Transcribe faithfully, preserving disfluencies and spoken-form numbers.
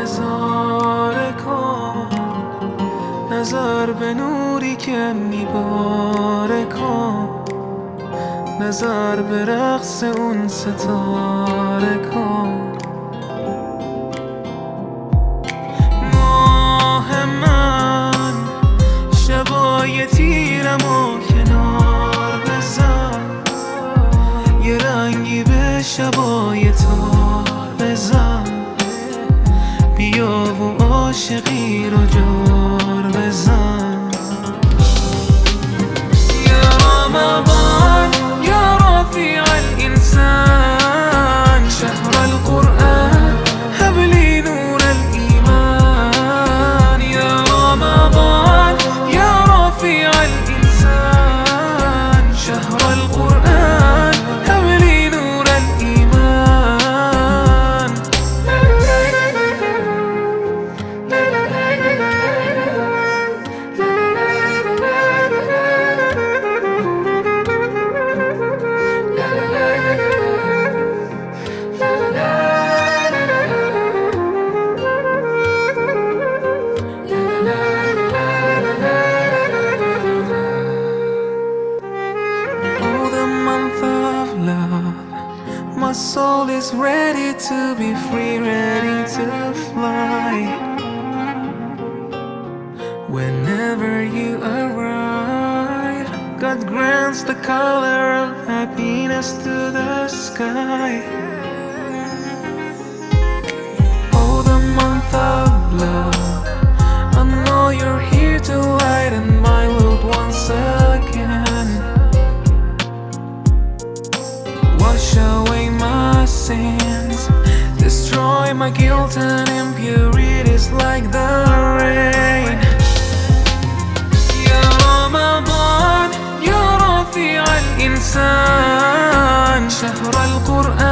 نظاره کن، نظر به نوری که میباره کن، نظر به رقص اون ستاره کن. ماه من شبای تیرمو کنار بزن، یه رنگی به شبای تار بزن، بیا و عاشقی رو جار بزن. یا رمضان یا رفیع الانسان، شهر القرآن هب لي نور الإيمان. یا رمضان یا رفیع الانسان، شهر القرآن هب لي نور الإيمان. My soul is ready to be free, ready to fly. Whenever you arrive, God grants the color of happiness to the sky. Oh, the month of love, I know you're here to lighten my load once again. Wash away my sins, destroy my guilt and impurities like the rain. Ya Ramadan, ya Rafi' al-Insan, Shahr al-Quran